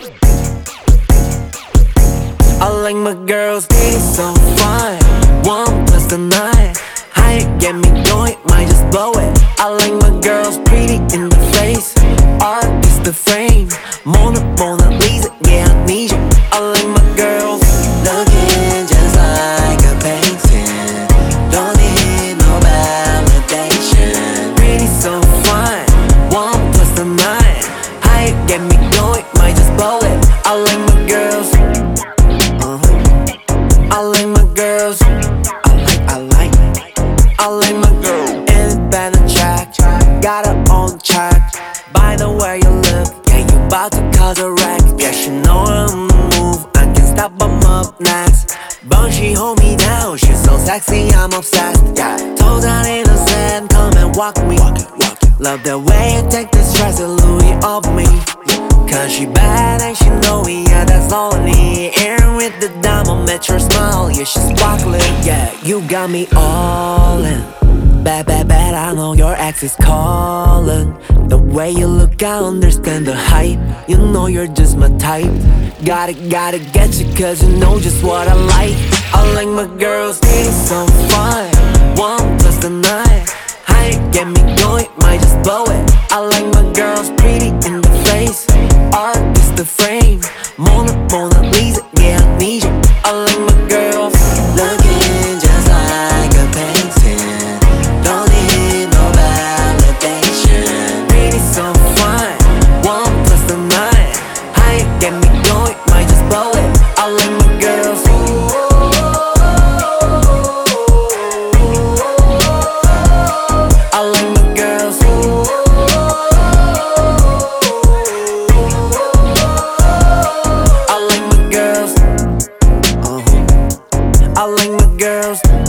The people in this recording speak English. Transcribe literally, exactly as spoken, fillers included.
I like my girls, they so fine. One plus the nine. How you get me going, might just blow it. I like my girls pretty in the face. Art is the frame. Mona, Mona Lisa, yeah, I need you. I like my girls looking just like a painting. Don't need no validation. Pretty so fine. One plus the nine. How you get me going, might just blow it. I like my girls. I like my girls. I like, I like, I like my girl. Independent track, got her own track. By the way you look, yeah, you bout to cause a wreck. Yeah, she know I'm on the move, I can't stop, I'm up next. But she hold me down, she's so sexy, I'm obsessed. Yeah, total innocent, come and walk me. Love the way you take the stress and Louis off me. Cause she bad and she know me, yeah, that's all I need. Air with the diamond, met your smile, yeah, she's sparkling. Yeah, you got me all in. Bad, bad, bad, I know your ex is calling. The way you look, I understand the hype. You know you're just my type. Gotta, gotta get you cause you know just what I like. I like my girls, they so fine. One plus the nine. How you get me going, might just blow it. I like my girls pretty in the face. Art is the frame. Mona, Mona Lisa, yeah, I need you. I like my girls looking just like a painting. Don't need no validation. Pretty so fine. One plus the nine. How you get me going, might just blow it. I like my girls. I like my girls. I like my girls.